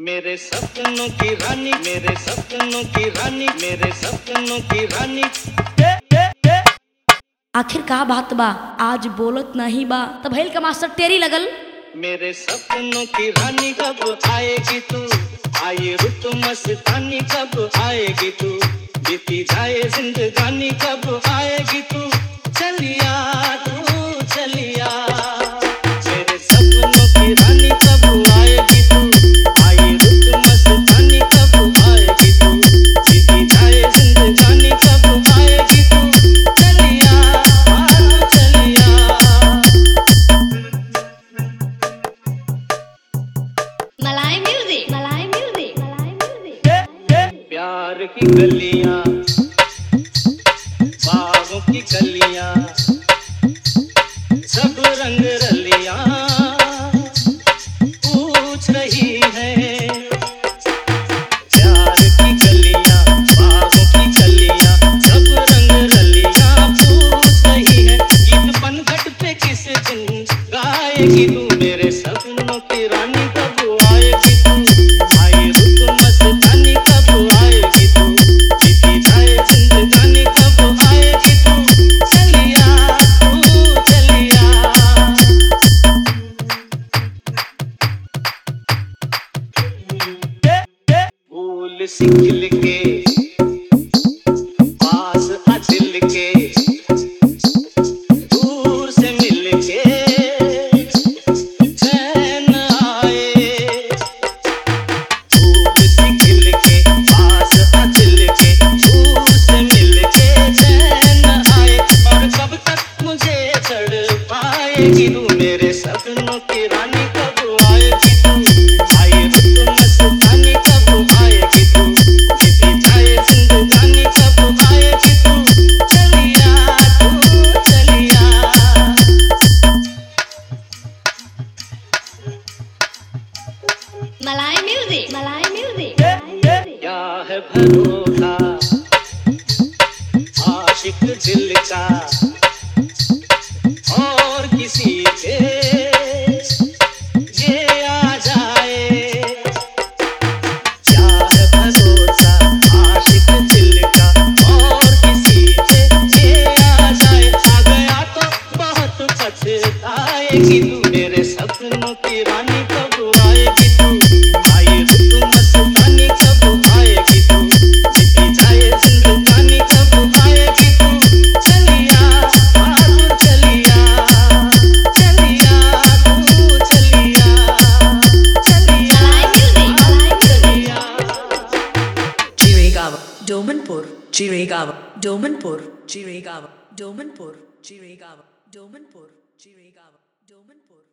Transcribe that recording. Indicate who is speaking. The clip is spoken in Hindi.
Speaker 1: मेरे सपनों की रानी, मेरे सपनों की रानी, मेरे सपनों की रानी।
Speaker 2: आखिर का बात बा, आज बोलत नहीं बा, तब भइल का मास्टर तेरी लगल।
Speaker 1: मेरे सपनों की रानी कब आएगी तू, आई रुत मस्तानी कब आएगी तू, बीती जाए जिंदगानी कब आएगी तू, चलिया तू चलिया। मेरे सपनों की रानी कब आएगी तू, आई रुत मस्तानी कब आएगी तू, बीती जाए जिंदगानी कब आएगी तू, चलिया चलिया।
Speaker 2: मलाई म्यूजिक, मलाई म्यूजिक, मलाई म्यूजिक।
Speaker 1: प्यार की गलियां, बागों की गलियां, सब रंग रलियां पूछ रही है। प्यार की गलियां, बागों की गलियां, सब रंग रलियां पूछ रही है। गीत पनघट पे किस दिन गाएगी तू, मेरे सपनों की रानी कब आएगी तू, आई रुत मस्तानी कब आएगी तू, बीती जाए जिंदगानी कब आएगी तू, चलिया तू चलिया। फूल सी खिल के पास आ दिल के, दूर से मिल के चैन आए। फूल सी खिल के पास आ दिल के, दूर से मिल के चैन आए। और कब तक मुझे तड़ पाएगी तू, मेरे सपनों की रानी कब आएगी तू, आई रुत मस्तानी कब आएगी तू, बीती जाए जिंदगानी कब आएगी तू, चलिया तू चलिया।
Speaker 2: मलाई म्यूजिक, मलाई म्यूजिक।
Speaker 1: क्या है भरोसा आशिक दिल का और किसी पे ये आ जाए। क्या है भरोसा आशिक दिल का और किसी पे ये आ जाए। आ गया तो बहुत पछताएगी तू, मेरे सपनों की रानी कब आएगी तू, आई रुत मस्तानी कब आएगी तू, बीती जाए जिंदगानी कब आएगी तू, चलिया तू चलिया, चलिया तू चलिया, चलिया चलिया।
Speaker 3: Chirigava, Domanpur, Chirigava, Domanpur, Chirigava, Domanpur, Chirigava, Domanpur, Chirigava, Domanpur.